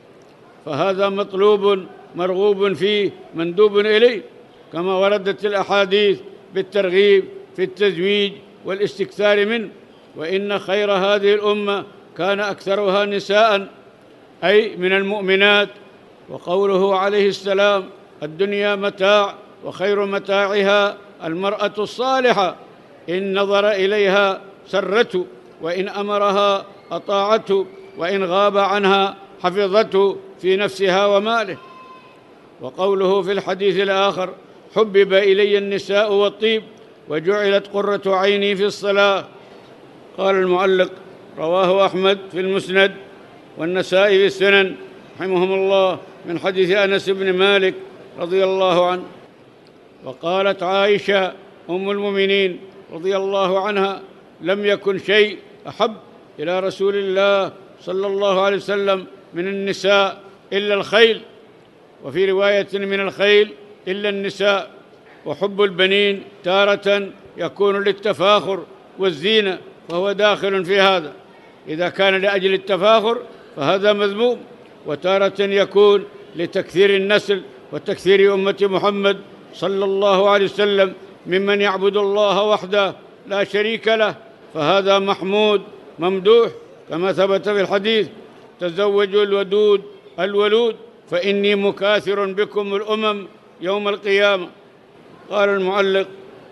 فهذا مطلوب مرغوب فيه مندوب إليه، كما وردت الأحاديث بالترغيب في التزويج والاستكثار منه. وإن خير هذه الأمة كان أكثرها نساء، أي من المؤمنات. وقوله عليه السلام: الدنيا متاع وخير متاعها المرأة الصالحة، إن نظر إليها سرته وإن أمرها أطاعته وإن غاب عنها حفظته في نفسها وماله. وقوله في الحديث الآخر: حبب إلي النساء والطيب وجعلت قرة عيني في الصلاة. قال المعلق: رواه أحمد في المسند والنسائي في السنن رحمهم الله من حديث أنس بن مالك رضي الله عنه. وقالت عائشة أم المؤمنين رضي الله عنها: لم يكن شيء أحب إلى رسول الله صلى الله عليه وسلم من النساء إلا الخيل، وفي رواية من الخيل إلا النساء. وحب البنين تارة يكون للتفاخر والزينة، فهو داخل في هذا. إذا كان لأجل التفاخر فهذا مذموم، وتارة يكون لتكثير النسل وتكثير أمة محمد صلى الله عليه وسلم ممن يعبد الله وحده لا شريك له، فهذا محمود ممدوح، كما ثبت في الحديث: تزوجوا الودود الولود فإني مكاثر بكم الأمم يوم القيامة. قال المعلق: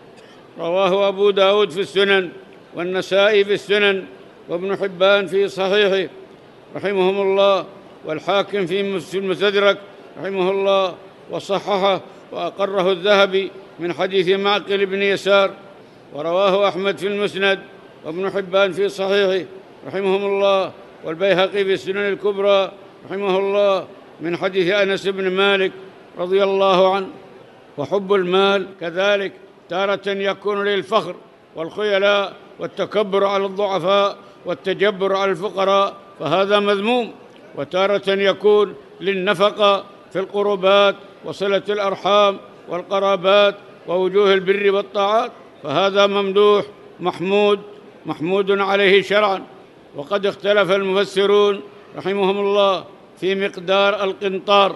رواه أبو داود في السنن، والنسائي في السنن، وابن حبان في صحيحه رحمهم الله، والحاكم في المستدرك رحمه الله وصححه، وأقره الذهبي من حديث معقل بن يسار. ورواه أحمد في المسند، وابن حبان في صحيحه رحمهم الله، والبيهقي في السنن الكبرى رحمه الله من حديث أنس بن مالك رضي الله عنه. وحب المال كذلك تارة يكون للفخر والخيلاء والتكبر على الضعفاء والتجبر على الفقراء، فهذا مذموم. وتارة يكون للنفقة في القربات وصلة الأرحام والقرابات ووجوه البر والطاعات، فهذا ممدوح محمود محمود عليه شرعا. وقد اختلف المفسرون رحمهم الله في مقدار القنطار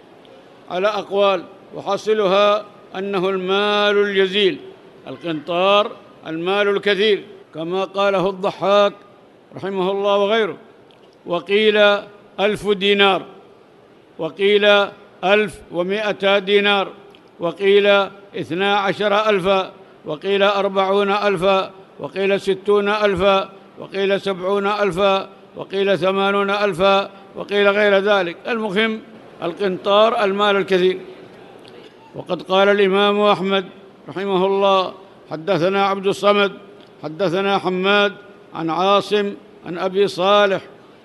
على أقوال، وحاصلها أنه المال الجزيل. القنطار المال الكثير، كما قاله الضحاك رحمه الله وغيره. وقيل ألف دينار، وقيل ألف ومائة دينار، وقيل اثنا عشر ألفا، وقيل أربعون ألفا، وقيل ستون ألفا، وقيل سبعون ألفا، وقيل ثمانون ألفا، وقيل غير ذلك. المهم القنطار المال الكثير. وقد قال الإمام أحمد رحمه الله: حدثنا عبد الصمد حدثنا حماد عن عاصم عن أبي صالح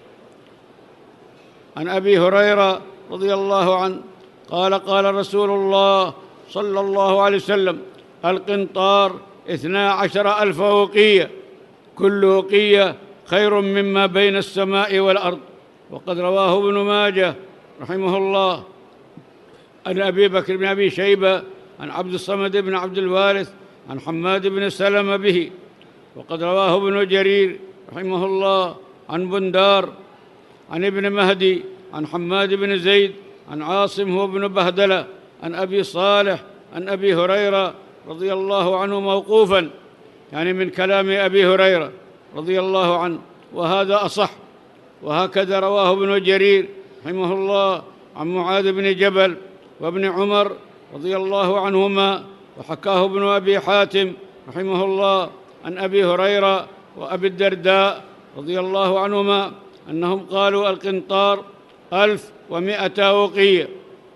عن أبي هريرة رضي الله عنه قال: قال رسول الله صلى الله عليه وسلم: القنطار اثنا عشر ألف وقية، كل وقية خير مما بين السماء والأرض. وقد رواه ابن ماجه رحمه الله عن أبي بكر بن أبي شيبة عن عبد الصمد بن عبد الوارث عن حماد بن سلمة به. وقد رواه ابن جرير رحمه الله عن بندار عن ابن مهدي عن حماد بن زيد عن عاصم هو ابن بهدلة عن أبي صالح عن أبي هريرة رضي الله عنه موقوفا، يعني من كلام أبي هريرة رضي الله عنه، وهذا أصح. وهكذا رواه ابن جرير رحمه الله عن معاذ بن جبل وابن عمر رضي الله عنهما، وحكاه ابن أبي حاتم رحمه الله عن أبي هريرة وأبي الدرداء رضي الله عنهما أنهم قالوا: القنطار ألف ومائة وقية.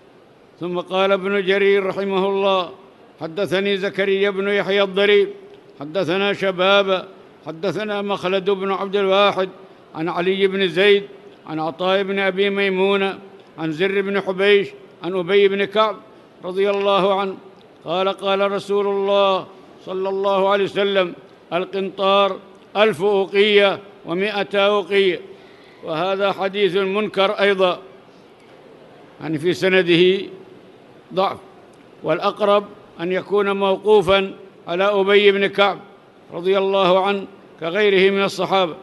ثم قال ابن جرير رحمه الله: حدثني زكريا بن يحيى الضرير حدثنا شباب حدثنا مخلد بن عبد الواحد عن علي بن زيد عن عطاء بن أبي ميمونة عن زر بن حبيش عن أبي بن كعب رضي الله عنه قال: قال رسول الله صلى الله عليه وسلم: القنطار ألف أوقية ومائة أوقية. وهذا حديث منكر أيضا، يعني في سنده ضعف، والأقرب أن يكون موقوفا على أبي بن كعب رضي الله عنه كغيره من الصحابة.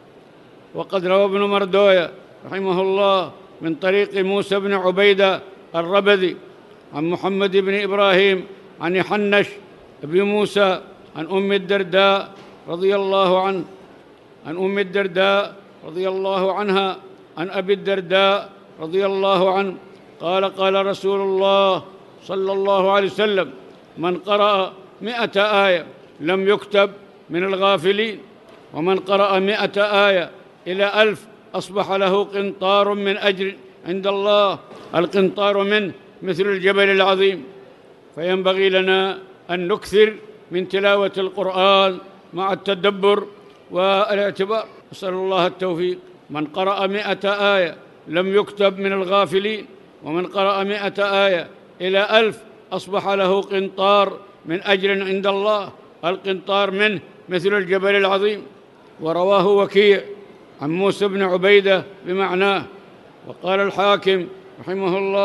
وقد روى ابن مردوية رحمه الله من طريق موسى بن عبيدة الربذي عن محمد بن إبراهيم عن يحنش بن موسى عن أم الدرداء رضي الله عنه عن أم الدرداء رضي الله عنها عن أبي الدرداء رضي الله عنه قال: قال رسول الله صلى الله عليه وسلم: من قرأ مئة آية لم يكتب من الغافلين، ومن قرأ مئة آية إلى ألف أصبح له قنطار من أجر عند الله، القنطار منه مثل الجبل العظيم. فينبغي لنا أن نكثر من تلاوة القرآن مع التدبر والاعتبار. أسأل الله التوفيق. من قرأ مئة آية لم يكتب من الغافلين، ومن قرأ مئة آية إلى ألف أصبح له قنطار من أجر عند الله، القنطار منه مثل الجبل العظيم. ورواه وكيع عن موسى بن عبيدة بمعناه. وقال الحاكم رحمه الله: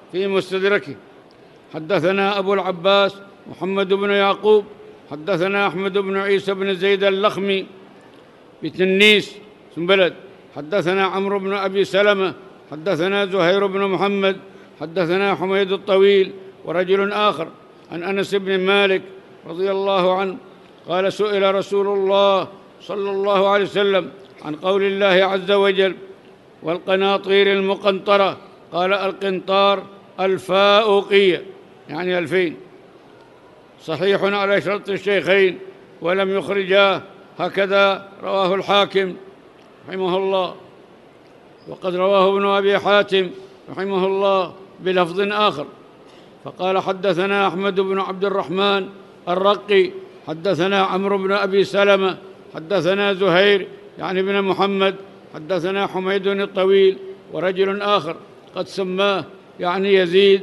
في مستدركه. حدثنا أبو العباس محمد بن يعقوب حدثنا أحمد بن عيسى بن زيد اللخمي بتنيس ثم بلد. حدثنا عمرو بن أبي سلمة حدثنا زهير بن محمد حدثنا حميد الطويل ورجل آخر عن أنس بن مالك رضي الله عنه قال سئل رسول الله صلى الله عليه وسلم عن قول الله عز وجل والقناطير المقنطرة، قال القنطار الفاء أوقية يعني ألفين، صحيح على شرط الشيخين ولم يخرجاه، هكذا رواه الحاكم رحمه الله. وقد رواه ابن أبي حاتم رحمه الله بلفظ آخر فقال حدثنا أحمد بن عبد الرحمن الرقي حدثنا عمرو بن أبي سلمة حدثنا زهير يعني بن محمد حدثنا حميد الطويل ورجل آخر قد سماه يعني يزيد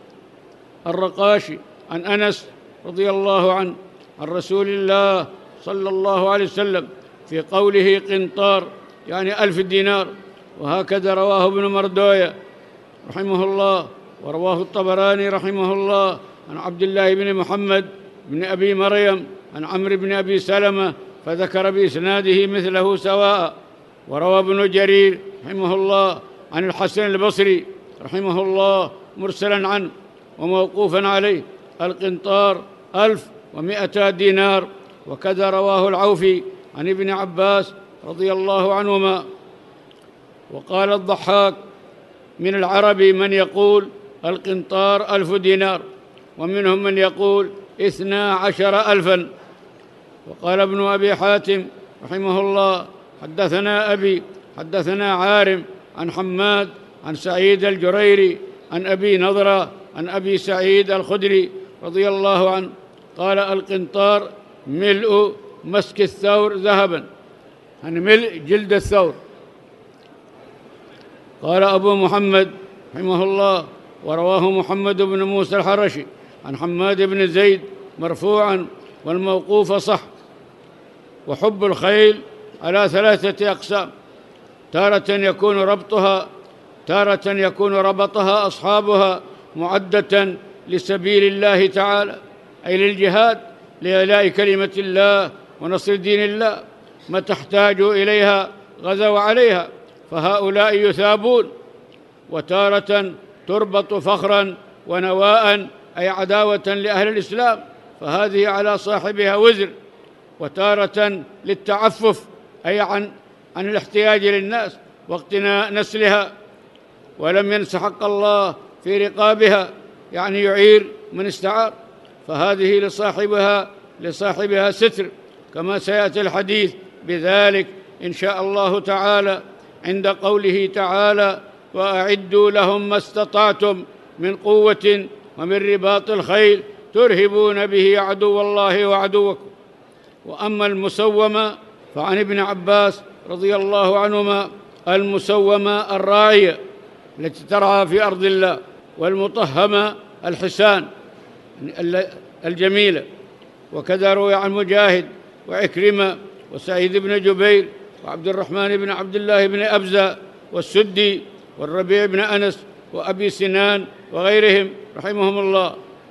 الرقاشي عن أنس رضي الله عنه عن رسول الله صلى الله عليه وسلم في قوله قنطار يعني ألف دينار، وهكذا رواه ابن مردوية رحمه الله، ورواه الطبراني رحمه الله عن عبد الله بن محمد بن أبي مريم عن عمرو بن أبي سلمة فذكر بإسناده مثله سواء. وروى ابن جرير رحمه الله عن الحسن البصري رحمه الله مرسلا عنه وموقوفا عليه القنطار ألف ومائة دينار. وكذا رواه العوفي عن ابن عباس رضي الله عنهما. وقال الضحاك من العرب من يقول القنطار ألف دينار، ومنهم من يقول اثنا عشر ألفا. وقال ابن أبي حاتم رحمه الله حدثنا أبي حدثنا عارم عن حماد عن سعيد الجريري عن أبي نضرة عن أبي سعيد الخدري رضي الله عنه قال القنطار ملء مسك الثور ذهبا، يعني ملء جلد الثور. قال أبو محمد رحمه الله ورواه محمد بن موسى الحرشي عن حماد بن زيد مرفوعا والموقوف صح. وحب الخيل على ثلاثة أقسام، تارة يكون ربطها تارة يكون ربطها أصحابها معدة لسبيل الله تعالى أي للجهاد لإعلاء كلمة الله ونصر دين الله، ما تحتاج إليها غزوا عليها فهؤلاء يثابون. وتارة تربط فخرا ونواء أي عداوة لأهل الإسلام فهذه على صاحبها وزر. وتارة للتعفف أي عن عن الاحتياج للناس واقتناء نسلها، ولم ينس حق الله في رقابها يعني يعير من استعار، فهذه لصاحبها لصاحبها ستر كما سيأتي الحديث بذلك إن شاء الله تعالى عند قوله تعالى وأعدوا لهم ما استطعتم من قوة ومن رباط الخيل ترهبون به عدو الله وعدوكم. وأما المسومة فعن ابن عباس رضي الله عنهما المسومة الراعية التي ترعى في أرض الله، والمطهمة الحسان الجميلة. وكذا روي عن مجاهد وعكرمة وسعيد بن جبير وعبد الرحمن بن عبد الله بن أبزة والسدي والربيع بن أنس وأبي سنان وغيرهم رحمهم الله.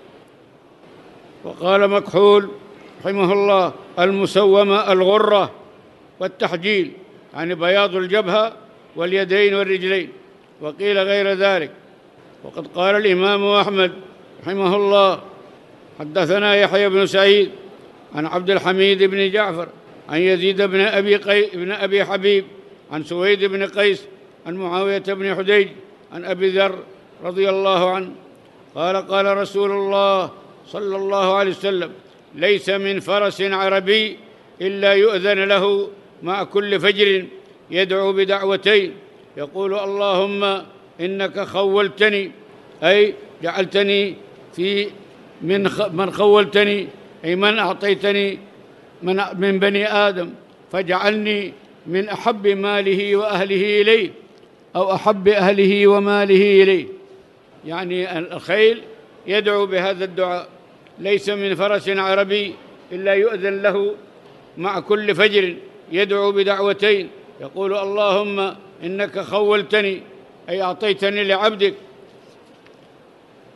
وقال مكحول رحمه الله المسومة الغرة والتحجيل يعني بياض الجبهة واليدين والرجلين، وقيل غير ذلك. وقد قال الإمام أحمد رحمه الله حدثنا يحيى بن سعيد عن عبد الحميد بن جعفر عن يزيد بن أبي, قي... بن أبي حبيب عن سويد بن قيس عن معاوية بن حديج عن أبي ذر رضي الله عنه قال قال رسول الله صلى الله عليه وسلم ليس من فرس عربي إلا يؤذن له مع كل فجر يدعو بدعوتين يقول اللهم إنك خولتني أي جعلتني في من من خولتني أي من أعطيتني من, من بني آدم فاجعلني من أحب ماله وأهله إليه أو أحب أهله وماله إليه. يعني الخيل يدعو بهذا الدعاء ليس من فرس عربي إلا يؤذن له مع كل فجر يدعو بدعوتين يقول اللهم إنك خولتني أي أعطيتني لعبدك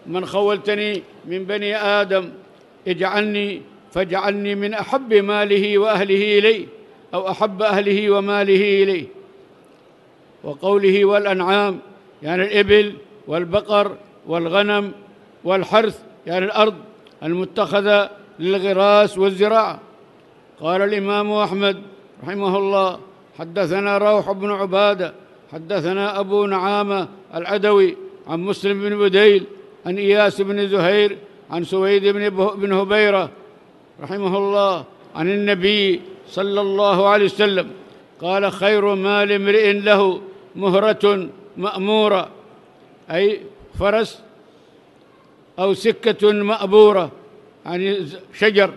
من خولتني من بني آدم اجعلني فاجعلني من أحب ماله وأهله إليه، أو أحب أهله وماله إليه. وقوله والأنعام يعني الإبل والبقر والغنم والحرث يعني الأرض المتخذة للغراس والزراعة. قال الإمام أحمد رحمه الله: حدثنا روح بن عبادة حدثنا أبو نعامة العدوي عن مسلم بن بديل عن إياس بن زهير عن سويد بن هبيرة رحمه الله عن النبي صلى الله عليه وسلم قال: خير مال امرئ له مهرة مأمورة، أي فرس أو سكة مأبورة، يعني شجر،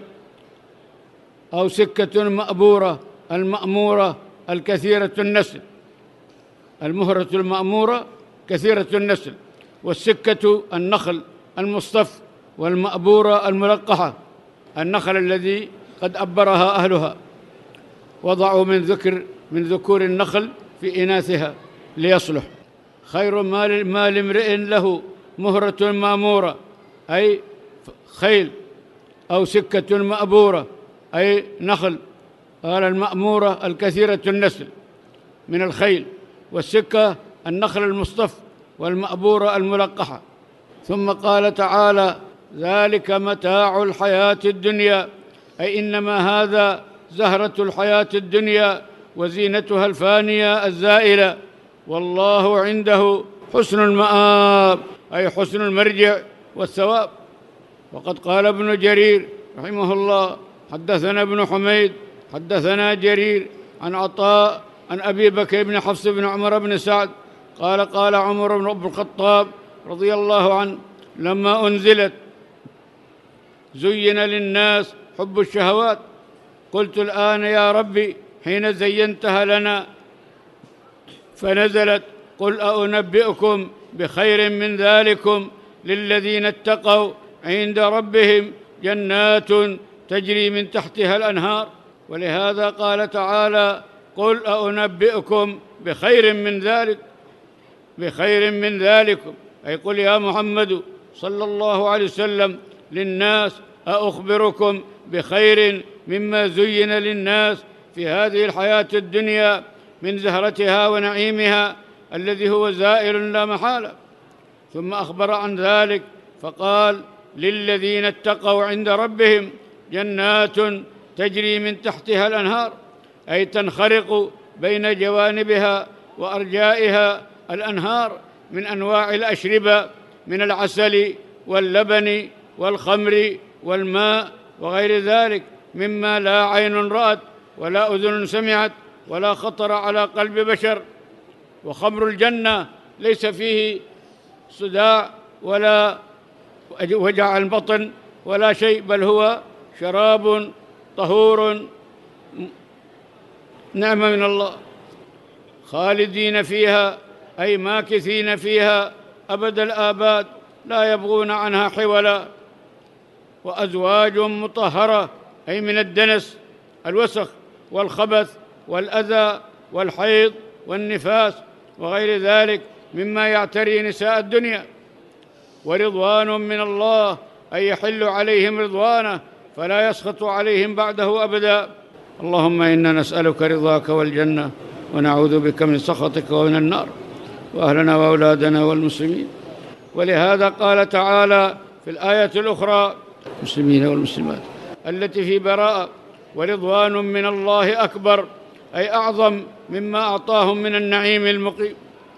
أو سكة مأبورة المأمورة الكثيرة النسل. المهرة المأمورة كثيرة النسل، والسكة النخل المصطف، والمأبورة الملقحة النخل الذي قد أبرها أهلها، وضعوا من ذكر من ذكور النخل في إناثها ليصلح. خير مال مال امرئ له مهرة مأمورة، أي خيل، أو سكة مأبورة أي نخل. قال المأمورة الكثيرة النسل من الخيل، والسكة النخل المصطف، والمأبورة الملقحة. ثم قال تعالى: ذلك متاع الحياة الدنيا، أي إنما هذا زهرة الحياة الدنيا وزينتها الفانية الزائلة، والله عنده حسن المآب، أي حسن المرجع والثواب. وقد قال ابن جرير رحمه الله: حدثنا ابن حميد حدثنا جرير عن عطاء عن أبي بكر بن حفص بن عمر بن سعد قال: قال عمر بن الخطاب رضي الله عنه: لما أنزلت زين للناس حب الشهوات، قلت الآن يا ربي حين زينتها لنا، فنزلت: قل أنبئكم بخير من ذلكم للذين اتقوا عند ربهم جنات تجري من تحتها الأنهار. ولهذا قال تعالى: قل أنبئكم بخير من ذلك بخير من ذلكم، أي قل يا محمد صلى الله عليه وسلم للناس: أخبركم بخير مما زين للناس في هذه الحياة الدنيا من زهرتها ونعيمها الذي هو زائل لا محالة. ثم أخبر عن ذلك فقال: للذين اتقوا عند ربهم جنات تجري من تحتها الأنهار، أي تنخرق بين جوانبها وأرجائها الأنهار من أنواع الأشربة من العسل واللبن والخمر والماء وغير ذلك مما لا عين رأت ولا أذن سمعت ولا خطر على قلب بشر. وخمر الجنة ليس فيه صداع ولا وجع البطن ولا شيء، بل هو شراب طهور نعمة من الله، خالدين فيها أي ماكثين فيها أبد الآباد لا يبغون عنها حولا. وأزواج مطهرة أي من الدنس الوسخ والخبث والأذى والحيض والنفاس وغير ذلك مما يعتري نساء الدنيا. ورضوان من الله أي يحل عليهم رضوانه فلا يسخط عليهم بعده أبدا. اللهم إنا نسألك رضاك والجنة، ونعوذ بك من سخطك ومن النار، وأهلنا وأولادنا والمسلمين. ولهذا قال تعالى في الآية الأخرى: المسلمين والمسلمات التي في براءة: ورضوان من الله أكبر، أي أعظم مما أعطاهم من النعيم المقيم.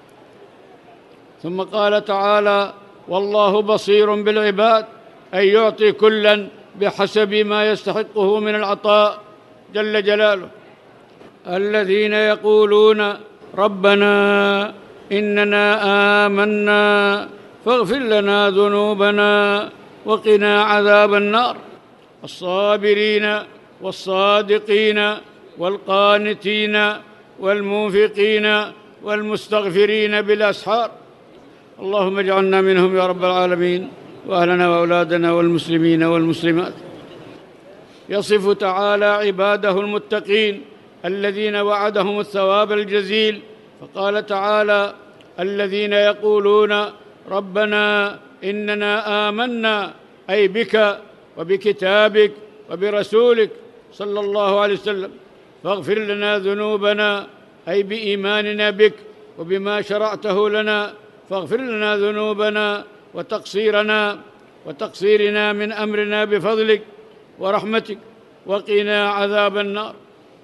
ثم قال تعالى: والله بصير بالعباد، أي يعطي كلا بحسب ما يستحقه من العطاء جل جلاله. الذين يقولون ربنا إننا آمنا فاغفر لنا ذنوبنا وقنا عذاب النار. الصابرين والصادقين والقانتين والمنفقين والمستغفرين بالأسحار. اللهم اجعلنا منهم يا رب العالمين، وأهلنا وأولادنا والمسلمين والمسلمات. يصف تعالى عباده المتقين الذين وعدهم الثواب الجزيل، فقال تعالى: الذين يقولون ربنا إننا آمنا أي بك وبكتابك وبرسولك صلى الله عليه وسلم، فاغفر لنا ذنوبنا أي بإيماننا بك وبما شرعته لنا، فاغفر لنا ذنوبنا وتقصيرنا وتقصيرنا من أمرنا بفضلك ورحمتك، وقنا عذاب النار.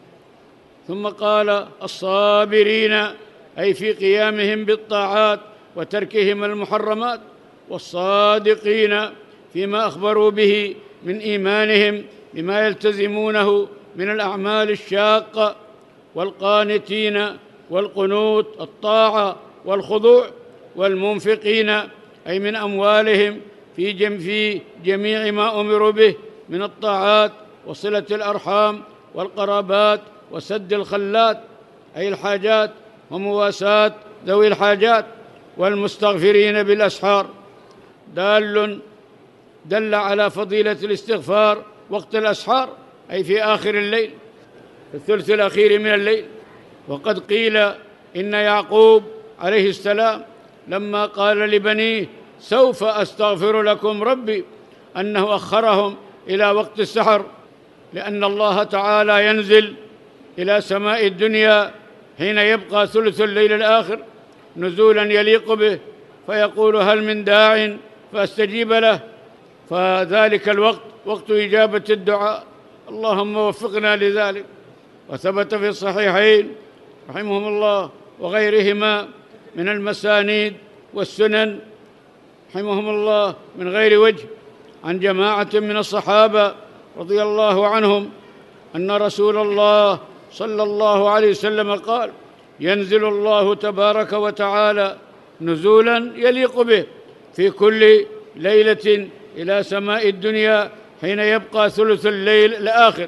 ثم قال الصابرين أي في قيامهم بالطاعات وتركهم المحرمات، والصادقين فيما أخبروا به من إيمانهم بما يلتزمونه من الأعمال الشاقة، والقانتين والقنوت الطاعة والخضوع، والمنفقين أي من أموالهم في جم في جميع ما أمروا به من الطاعات وصلة الأرحام والقرابات وسد الخلات أي الحاجات ومواساة ذوي الحاجات، والمستغفرين بالأسحار. دال دل على فضيلة الاستغفار وقت الأسحار أي في آخر الليل في الثلث الأخير من الليل. وقد قيل إن يعقوب عليه السلام لما قال لبنيه سوف أستغفر لكم ربي أنه أخرهم إلى وقت السحر، لأن الله تعالى ينزل إلى سماء الدنيا حين يبقى ثلث الليل الآخر نزولا يليق به، فيقول هل من داع فأستجيب له، فذلك الوقت وقت إجابة الدعاء، اللهم وفقنا لذلك. وثبت في الصحيحين رحمهم الله وغيرهما من المسانيد والسنن رحمهم الله من غير وجه عن جماعة من الصحابة رضي الله عنهم أن رسول الله صلى الله عليه وسلم قال ينزل الله تبارك وتعالى نزولا يليق به في كل ليلة إلى سماء الدنيا حين يبقى ثلث الليل الآخر،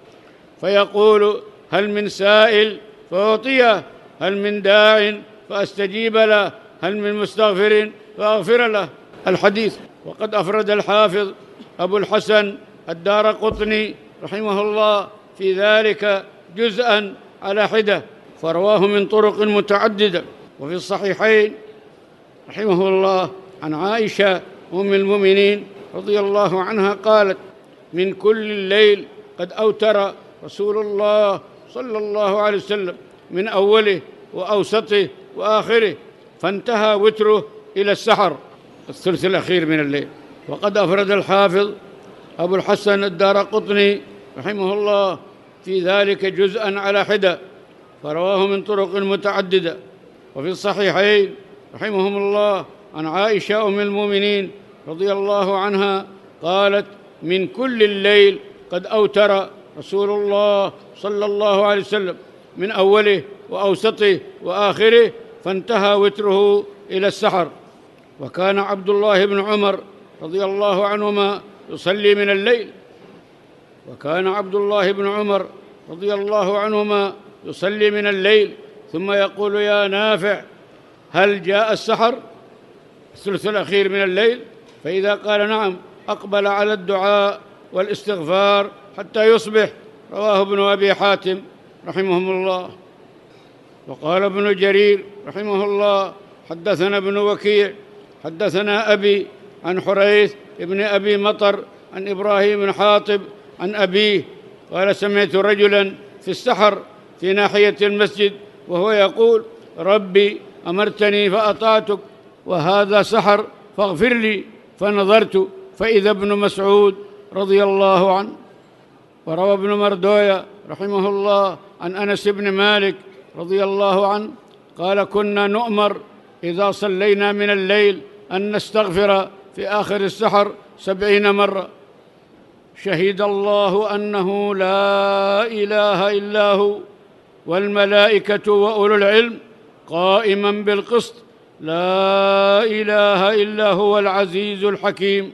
فيقول هل من سائل فأعطيه، هل من داع فأستجيب له، هل من مستغفر فأغفر له. الحديث. وقد أفرد الحافظ أبو الحسن الدارقطني رحمه الله في ذلك جزءا على حدة، فرواه من طرق متعددة. وفي الصحيحين رحمه الله عن عائشة أم المؤمنين رضي الله عنها قالت من كل الليل قد أوتر رسول الله صلى الله عليه وسلم من أوله وأوسطه وآخره، فانتهى وتره إلى السحر الثلث الأخير من الليل. وقد أفرد الحافظ أبو الحسن الدارقطني رحمه الله في ذلك جزءا على حدة، فرواه من طرق متعددة. وفي الصحيحين رحمهم الله عن عائشة أم المؤمنين رضي الله عنها قالت من كل الليل قد أوتر رسول الله صلى الله عليه وسلم من أوله وأوسطه وآخره، فانتهى وتره إلى السحر. وكان عبد الله بن عمر رضي الله عنهما يصلي من الليل وكان عبد الله بن عمر رضي الله عنهما يصلي من الليل ثم يقول يا نافع هل جاء السحر الثلث الأخير من الليل؟ فإذا قال نعم أقبل على الدعاء والاستغفار حتى يصبح. رواه ابن أبي حاتم رحمهم الله. وقال ابن جرير رحمه الله حدثنا ابن وكيع حدثنا أبي عن حريث ابن أبي مطر عن إبراهيم بن حاطب عن أبيه قال سمعت رجلا في السحر في ناحية المسجد وهو يقول ربي أمرتني فأطعتك وهذا سحر فاغفر لي، فنظرت فإذا ابن مسعود رضي الله عنه. وروى ابن مردوية رحمه الله عن أنس بن مالك رضي الله عنه قال كنا نؤمر إذا صلينا من الليل أن نستغفر في آخر السحر سبعين مرة. شهد الله أنه لا إله إلا هو والملائكة وأولو العلم قائما بالقسط لا إله إلا هو العزيز الحكيم.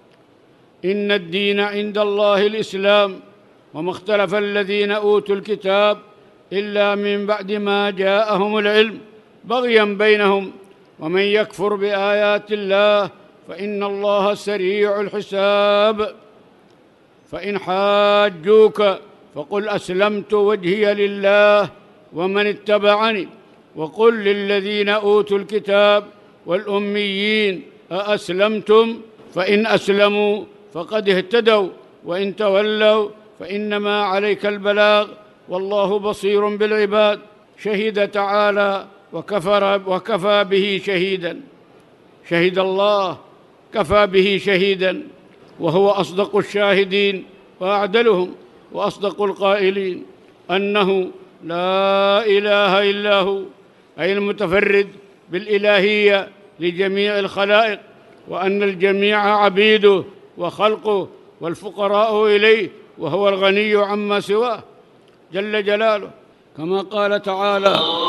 إن الدين عند الله الإسلام وما اختلف الذين أوتوا الكتاب إلا من بعد ما جاءهم العلم بغيا بينهم ومن يكفر بآيات الله فإن الله سريع الحساب. فإن حاجوك فقل أسلمت وجهي لله ومن اتبعني وقل للذين أوتوا الكتاب والأميين أأسلمتم فإن أسلموا فقد اهتدوا وإن تولوا فإنما عليك البلاغ والله بصير بالعباد. شهد تعالى وكفر وكفى به شهيدا. شهد الله كفى به شهيدا، وهو أصدق الشاهدين وأعدلهم وأصدق القائلين أنه لا إله إلا هو، أي المتفرد بالإلهية لجميع الخلائق، وأن الجميع عبيده وخلقه والفقراء إليه، وهو الغني عما سواه جل جلاله، كما قال تعالى: